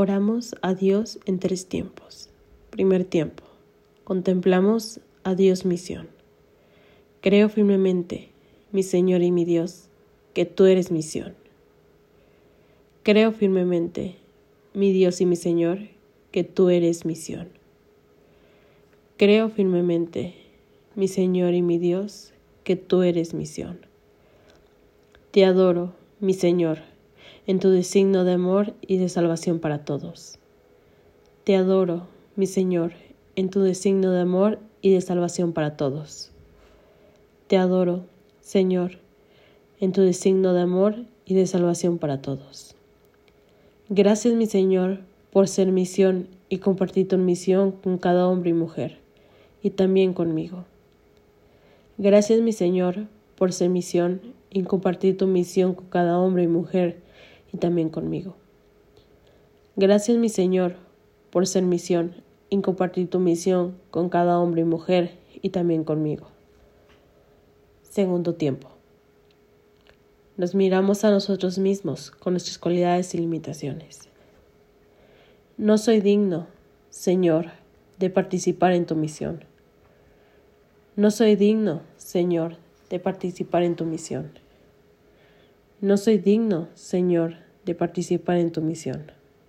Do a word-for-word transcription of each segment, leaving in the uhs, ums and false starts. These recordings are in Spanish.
Oramos a Dios en tres tiempos. Primer tiempo. Contemplamos a Dios misión. Creo firmemente, mi Señor y mi Dios, que tú eres misión. Creo firmemente, mi Dios y mi Señor, que tú eres misión. Creo firmemente, mi Señor y mi Dios, que tú eres misión. Te adoro, mi Señor, en tu designio de amor y de salvación para todos. Te adoro, mi Señor, en tu designio de amor y de salvación para todos. Te adoro, Señor, en tu designio de amor y de salvación para todos. Gracias, mi Señor, por ser misión y compartir tu misión con cada hombre y mujer, y también conmigo. Gracias, mi Señor, por ser misión y compartir tu misión con cada hombre y mujer, y también conmigo. Gracias, mi Señor, por ser misión y compartir tu misión con cada hombre y mujer, y también conmigo. Segundo tiempo. Nos miramos a nosotros mismos con nuestras cualidades y limitaciones. No soy digno, Señor, de participar en tu misión. No soy digno, Señor, de participar en tu misión. No soy digno, Señor, de participar en tu misión.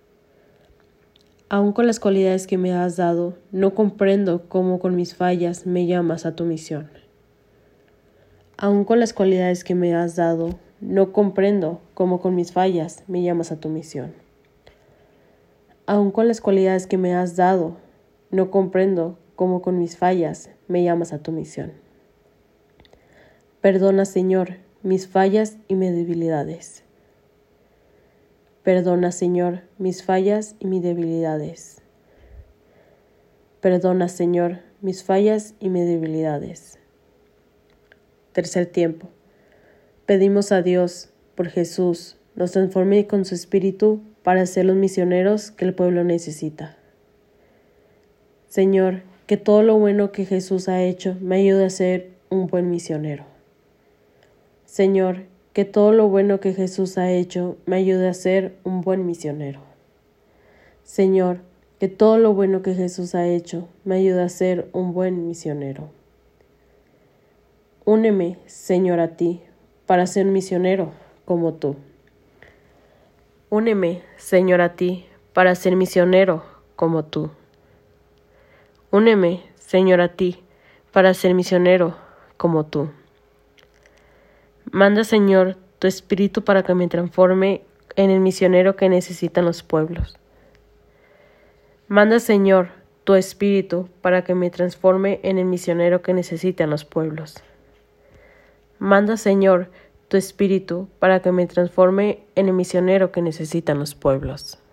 Aun con las cualidades que me has dado, no comprendo cómo con mis fallas me llamas a tu misión. Aun con las cualidades que me has dado, no comprendo cómo con mis fallas me llamas a tu misión. Aun con las cualidades que me has dado, no comprendo cómo con mis fallas me llamas a tu misión. Perdona, Señor, mis fallas y mis debilidades. Perdona, Señor, mis fallas y mis debilidades. Perdona, Señor, mis fallas y mis debilidades. Tercer tiempo. Pedimos a Dios, por Jesús, nos transforme con su Espíritu para ser los misioneros que el pueblo necesita. Señor, que todo lo bueno que Jesús ha hecho me ayude a ser un buen misionero. Señor, que todo lo bueno que Jesús ha hecho me ayude a ser un buen misionero. Señor, que todo lo bueno que Jesús ha hecho me ayude a ser un buen misionero. Úneme, Señor, a ti, para ser misionero como tú. Úneme, Señor, a ti, para ser misionero como tú. Úneme, Señor, a ti, para ser misionero como tú. Manda, Señor, tu Espíritu para que me transforme en el misionero que necesitan los pueblos. Manda, Señor, tu Espíritu para que me transforme en el misionero que necesitan los pueblos. Manda, Señor, tu Espíritu para que me transforme en el misionero que necesitan los pueblos.